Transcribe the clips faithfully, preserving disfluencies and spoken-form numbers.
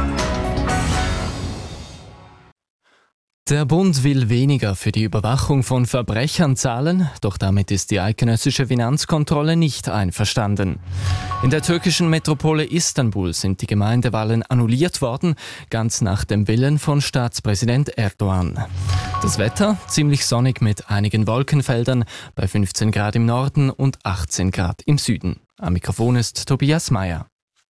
Der Bund will weniger für die Überwachung von Verbrechern zahlen, doch damit ist die eidgenössische Finanzkontrolle nicht einverstanden. In der türkischen Metropole Istanbul sind die Gemeindewahlen annulliert worden, ganz nach dem Willen von Staatspräsident Erdogan. Das Wetter ziemlich sonnig mit einigen Wolkenfeldern bei fünfzehn Grad im Norden und achtzehn Grad im Süden. Am Mikrofon ist Tobias Meyer.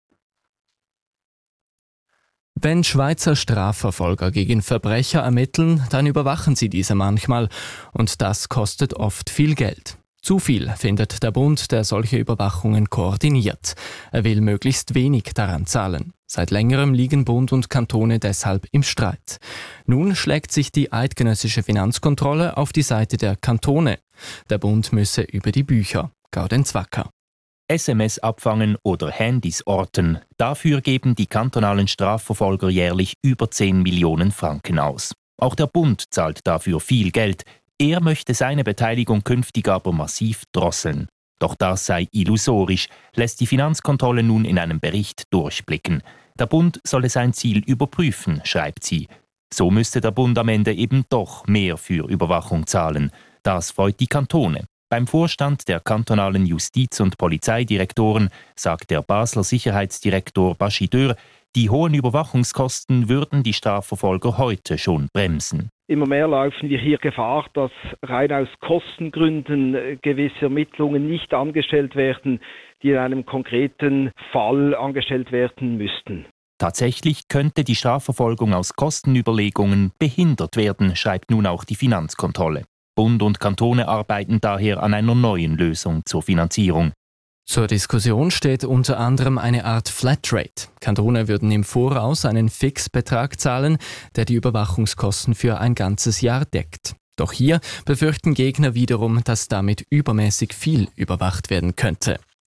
Wenn Schweizer Strafverfolger gegen Verbrecher ermitteln, dann überwachen sie diese manchmal und das kostet oft viel Geld. Zu viel, findet der Bund, der solche Überwachungen koordiniert. Er will möglichst wenig daran zahlen. Seit längerem liegen Bund und Kantone deshalb im Streit. Nun schlägt sich die eidgenössische Finanzkontrolle auf die Seite der Kantone. Der Bund müsse über die Bücher. Gaudenz Wacker. S M S abfangen oder Handys orten. Dafür geben die kantonalen Strafverfolger jährlich über zehn Millionen Franken aus. Auch der Bund zahlt dafür viel Geld. Er möchte seine Beteiligung künftig aber massiv drosseln. Doch das sei illusorisch, lässt die Finanzkontrolle nun in einem Bericht durchblicken. Der Bund solle sein Ziel überprüfen, schreibt sie. So müsste der Bund am Ende eben doch mehr für Überwachung zahlen. Das freut die Kantone. Beim Vorstand der kantonalen Justiz- und Polizeidirektoren sagt der Basler Sicherheitsdirektor Bachideur, die hohen Überwachungskosten würden die Strafverfolger heute schon bremsen. Immer mehr laufen wir hier Gefahr, dass rein aus Kostengründen gewisse Ermittlungen nicht angestellt werden, die in einem konkreten Fall angestellt werden müssten. Tatsächlich könnte die Strafverfolgung aus Kostenüberlegungen behindert werden, schreibt nun auch die Finanzkontrolle. Bund und Kantone arbeiten daher an einer neuen Lösung zur Finanzierung. Zur Diskussion steht unter anderem eine Art Flatrate. Kantone würden im Voraus einen Fixbetrag zahlen, der die Überwachungskosten für ein ganzes Jahr deckt. Doch hier befürchten Gegner wiederum, dass damit übermäßig viel überwacht werden könnte.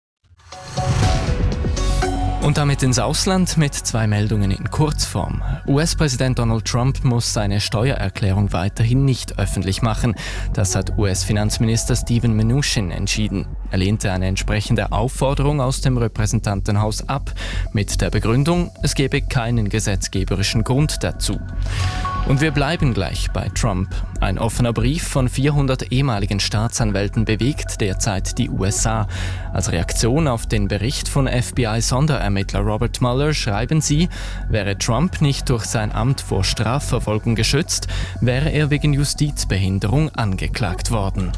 Und damit ins Ausland mit zwei Meldungen in Kurzform. U S-Präsident Donald Trump muss seine Steuererklärung weiterhin nicht öffentlich machen. Das hat U S-Finanzminister Steven Mnuchin entschieden. Er lehnte eine entsprechende Aufforderung aus dem Repräsentantenhaus ab, mit der Begründung, es gebe keinen gesetzgeberischen Grund dazu. Und wir bleiben gleich bei Trump. Ein offener Brief von vierhundert ehemaligen Staatsanwälten bewegt derzeit die U S A. Als Reaktion auf den Bericht von F B I-Sonderermittler Robert Mueller schreiben sie, wäre Trump nicht durch sein Amt vor Strafverfolgung geschützt, wäre er wegen Justizbehinderung angeklagt worden.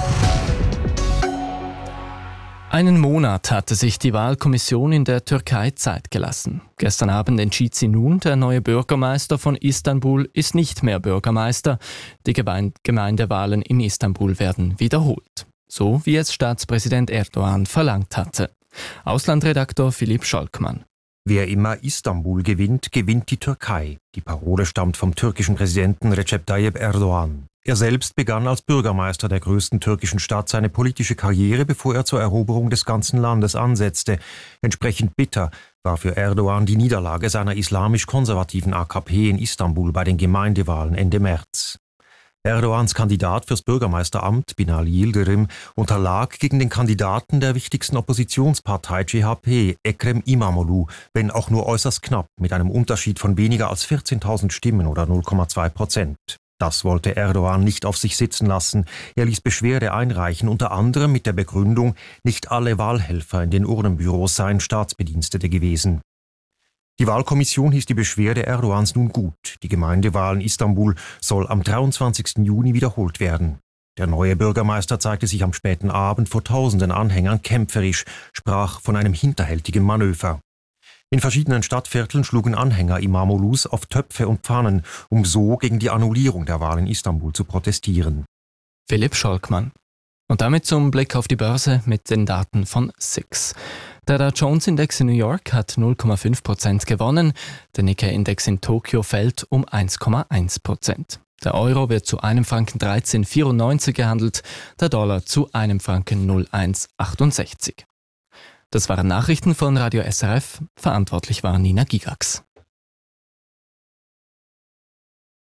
Einen Monat hatte sich die Wahlkommission in der Türkei Zeit gelassen. Gestern Abend entschied sie nun, der neue Bürgermeister von Istanbul ist nicht mehr Bürgermeister. Die Gemeindewahlen in Istanbul werden wiederholt. So wie es Staatspräsident Erdogan verlangt hatte. Auslandredaktor Philipp Scholkmann. Wer immer Istanbul gewinnt, gewinnt die Türkei. Die Parole stammt vom türkischen Präsidenten Recep Tayyip Erdogan. Er selbst begann als Bürgermeister der größten türkischen Stadt seine politische Karriere, bevor er zur Eroberung des ganzen Landes ansetzte. Entsprechend bitter war für Erdogan die Niederlage seiner islamisch-konservativen A K P in Istanbul bei den Gemeindewahlen Ende März. Erdogans Kandidat fürs Bürgermeisteramt, Binali Yildirim, unterlag gegen den Kandidaten der wichtigsten Oppositionspartei C H P, Ekrem İmamoğlu, wenn auch nur äußerst knapp, mit einem Unterschied von weniger als vierzehntausend Stimmen oder null Komma zwei Prozent. Das wollte Erdogan nicht auf sich sitzen lassen. Er ließ Beschwerde einreichen, unter anderem mit der Begründung, nicht alle Wahlhelfer in den Urnenbüros seien Staatsbedienstete gewesen. Die Wahlkommission hieß die Beschwerde Erdogans nun gut. Die Gemeindewahl in Istanbul soll am dreiundzwanzigsten Juni wiederholt werden. Der neue Bürgermeister zeigte sich am späten Abend vor tausenden Anhängern kämpferisch, sprach von einem hinterhältigen Manöver. In verschiedenen Stadtvierteln schlugen Anhänger İmamoğlu's auf Töpfe und Pfannen, um so gegen die Annullierung der Wahl in Istanbul zu protestieren. Philipp Scholkmann. Und damit zum Blick auf die Börse mit den Daten von S I X. Der Dow Jones Index in New York hat null Komma fünf Prozent gewonnen, der Nikkei-Index in Tokio fällt um eins Komma eins Prozent. Der Euro wird zu einem Franken dreizehn Komma vierundneunzig gehandelt, der Dollar zu einem Franken null Komma eins achtundsechzig. Das waren Nachrichten von Radio S R F, verantwortlich war Nina Gigax.